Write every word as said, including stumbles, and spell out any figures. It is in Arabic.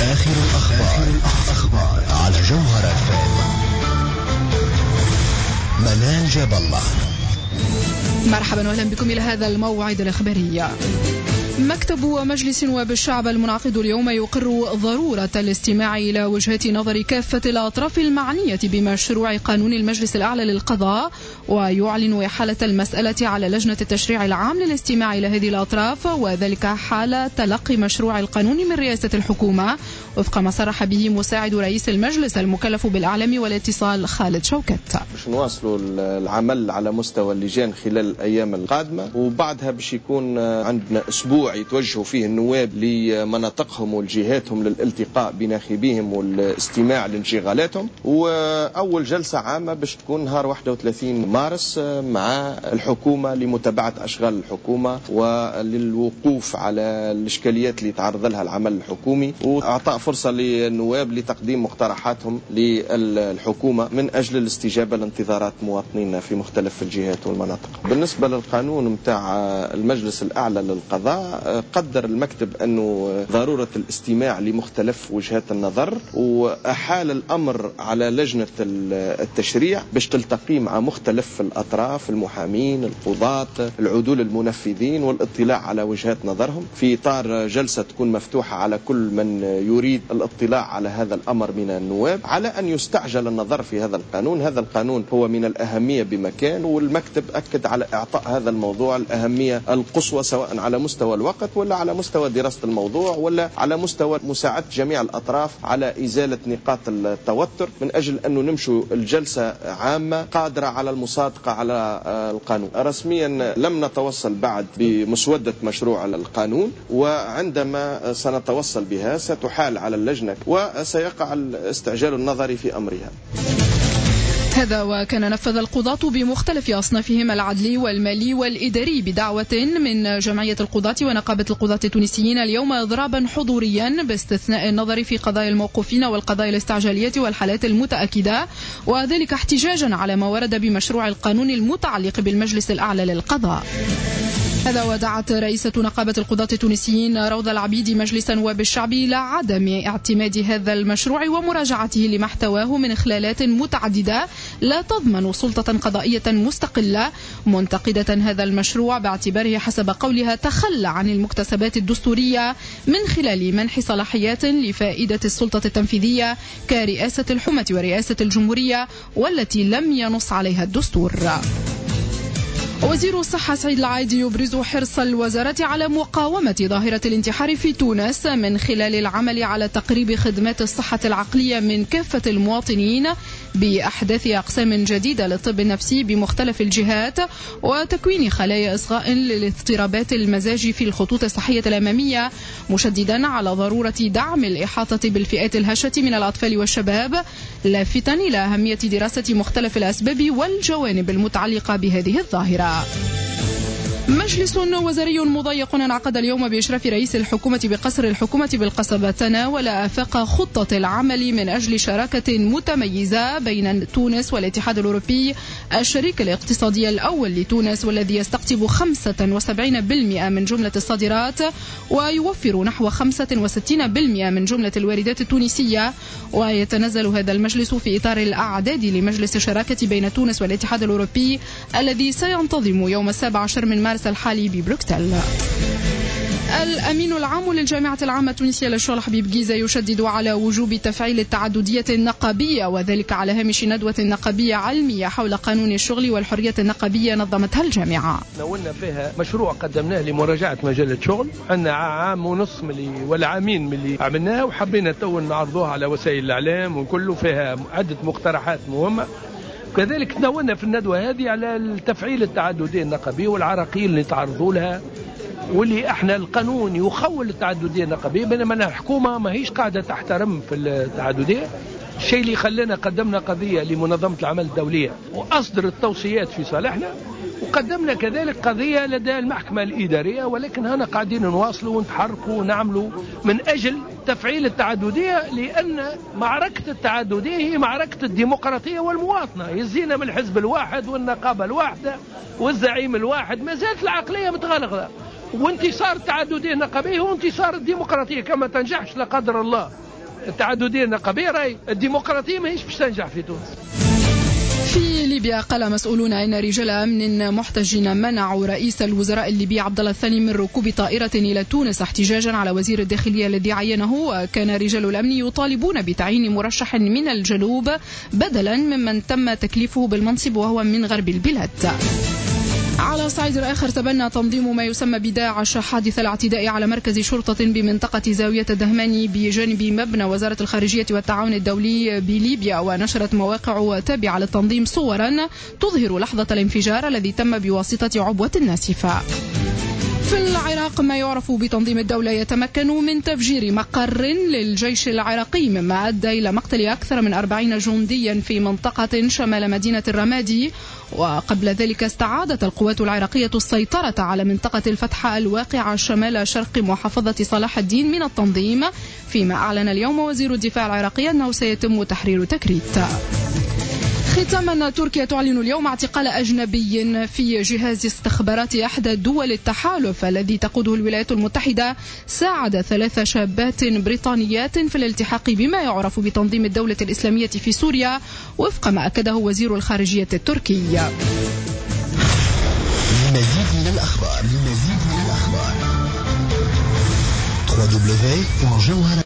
آخر الأخبار, الأخبار على جوهر اف ام. منال جاب الله. مرحبا واهلا بكم إلى هذا الموعد الإخباري. مكتب مجلس نواب الشعب المنعقد اليوم يقر ضرورة الاستماع إلى وجهات نظر كافة الأطراف المعنية بمشروع قانون المجلس الأعلى للقضاء، ويعلن إحالة المسألة على لجنة التشريع العام للاستماع إلى هذه الأطراف، وذلك حال تلقي مشروع القانون من رئاسة الحكومة وفق ما صرح به مساعد رئيس المجلس المكلف بالإعلام والاتصال خالد شوكت. باش نواصلوا العمل على مستوى اللجان خلال الأيام القادمة، وبعدها باش يكون عندنا أسبوع يتوجهوا فيه النواب لمناطقهم والجهاتهم للالتقاء بناخبيهم والاستماع لانشغالاتهم، وأول جلسة عامة باش تكون نهار واحد وثلاثين مارس مع الحكومة لمتابعة أشغال الحكومة وللوقوف على الإشكاليات اللي تعرض لها العمل الحكومي، وأعطاء فرصة للنواب لتقديم مقترحاتهم للحكومة من أجل الاستجابة لانتظارات مواطنينا في مختلف الجهات والمناطق. بالنسبة للقانون متاع المجلس الأعلى للقضاء، قدر المكتب أنه ضرورة الاستماع لمختلف وجهات النظر، وأحال الأمر على لجنة التشريع باش تلتقي مع مختلف الأطراف، المحامين، القضاة، العدول المنفذين، والاطلاع على وجهات نظرهم في إطار جلسة تكون مفتوحة على كل من يريد الاطلاع على هذا الأمر من النواب، على أن يستعجل النظر في هذا القانون. هذا القانون هو من الأهمية بمكان، والمكتب أكد على إعطاء هذا الموضوع الأهمية القصوى، سواء على مستوى الوقت ولا على مستوى دراسة الموضوع ولا على مستوى مساعدة جميع الأطراف على إزالة نقاط التوتر، من أجل أنه نمشوا الجلسة عامة قادرة على المصادقة على القانون. رسميا لم نتوصل بعد بمسودة مشروع القانون، وعندما سنتوصل بها ستحال على اللجنة وسيقع الاستعجال النظري في أمرها. هذا وكان نفذ القضاة بمختلف أصنافهم العدلي والمالي والإداري بدعوة من جمعية القضاة ونقابة القضاة التونسيين اليوم إضرابا حضوريا باستثناء النظر في قضايا الموقوفين والقضايا الاستعجالية والحالات المتأكدة، وذلك احتجاجا على ما ورد بمشروع القانون المتعلق بالمجلس الأعلى للقضاء. هذا ودعت رئيسة نقابة القضاة التونسيين روضة العبيد مجلس نواب الشعب إلى عدم اعتماد هذا المشروع ومراجعته لمحتواه من إخلالات متعددة لا تضمن سلطة قضائية مستقلة، منتقدة هذا المشروع باعتباره حسب قولها تخلى عن المكتسبات الدستورية من خلال منح صلاحيات لفائدة السلطة التنفيذية كرئاسة الحكومة ورئاسة الجمهورية والتي لم ينص عليها الدستور. وزير الصحة سعيد العايدي يبرز حرص الوزارة على مقاومة ظاهرة الانتحار في تونس من خلال العمل على تقريب خدمات الصحة العقلية من كافة المواطنين بأحداث أقسام جديدة للطب النفسي بمختلف الجهات، وتكوين خلايا إصغاء للاضطرابات المزاج في الخطوط الصحية الأمامية، مشددا على ضرورة دعم الإحاطة بالفئات الهشة من الأطفال والشباب، لافتا إلى أهمية دراسة مختلف الأسباب والجوانب المتعلقة بهذه الظاهرة. مجلس وزاري مضيق انعقد اليوم بإشراف رئيس الحكومة بقصر الحكومة بالقصبة تناول آفاق خطة العمل من أجل شراكة متميزة بين تونس والاتحاد الأوروبي الشريك الاقتصادي الأول لتونس، والذي يستقطب خمسة وسبعين بالمئة من جملة الصادرات ويوفر نحو خمسة وستين بالمئة من جملة الواردات التونسية. ويتنزل هذا المجلس في إطار الأعداد لمجلس الشراكة بين تونس والاتحاد الأوروبي الذي سينتظم يوم السابع عشر من مارس الحالي ببروكسل. الأمين العام للجامعة العامة التونسية للشغل حبيب جيزة يشدد على وجوب تفعيل التعددية النقابية، وذلك على هامش ندوة نقابية علمية حول قانون الشغل والحرية النقابية نظمتها الجامعة. ناولنا فيها مشروع قدمناه لمراجعة مجال الشغل، عندنا عام ونص ملي ولا عامين ملي عملناه، وحبينا تو نعرضوها على وسائل الإعلام وكله فيها عدة مقترحات مهمة. كذلك تناولنا في الندوة هذه على التفعيل التعددية النقابية والعراقيل اللي تعرضوا لها، واللي احنا القانون يخول التعددية النقابية بينما الحكومة ما هيش قاعدة تحترم في التعددية. الشيء اللي خلينا قدمنا قضية لمنظمة العمل الدولية وأصدرت توصيات في صالحنا، وقدمنا كذلك قضية لدى المحكمة الإدارية، ولكن هنا قاعدين نواصلوا ونتحركوا ونعملوا من أجل تفعيل التعددية، لأن معركة التعددية هي معركة الديمقراطية والمواطنة. يزينا من الحزب الواحد والنقابة الواحدة والزعيم الواحد، ما زالت العقلية متغلغلة، وانتصار التعددية النقابية هو انتصار الديمقراطية. كما تنجحش لا قدر الله التعددية النقابية راهي الديمقراطية ماهيش باش تنجح في تونس. في ليبيا قال مسؤولون إن رجال أمن محتجين منعوا رئيس الوزراء الليبي عبد الله الثاني من ركوب طائرة إلى تونس احتجاجا على وزير الداخلية الذي عينه. وكان رجال الأمن يطالبون بتعيين مرشح من الجنوب بدلا ممن تم تكليفه بالمنصب وهو من غرب البلاد. على صعيد آخر تبنى تنظيم ما يسمى بداعش حادث الاعتداء على مركز شرطة بمنطقة زاوية الدهماني بجانب مبنى وزارة الخارجية والتعاون الدولي بليبيا. ونشرت مواقع تابعة للتنظيم صورا تظهر لحظة الانفجار الذي تم بواسطة عبوة ناسفة. في العراق ما يعرف بتنظيم الدولة يتمكن من تفجير مقر للجيش العراقي مما أدى إلى مقتل أكثر من أربعين جنديا في منطقة شمال مدينة الرمادي. وقبل ذلك استعادت القوات العراقية السيطرة على منطقة الفتحة الواقعة شمال شرق محافظة صلاح الدين من التنظيم، فيما أعلن اليوم وزير الدفاع العراقي أنه سيتم تحرير تكريت. ختاما تركيا تعلن اليوم اعتقال أجنبي في جهاز استخبارات أحدى دول التحالف الذي تقوده الولايات المتحدة ساعد ثلاث شابات بريطانيات في الالتحاق بما يعرف بتنظيم الدولة الإسلامية في سوريا وفق ما أكده وزير الخارجية التركي. للمزيد من الأخبار للمزيد من الأخبار دبليو دبليو دبليو دوت جوهرة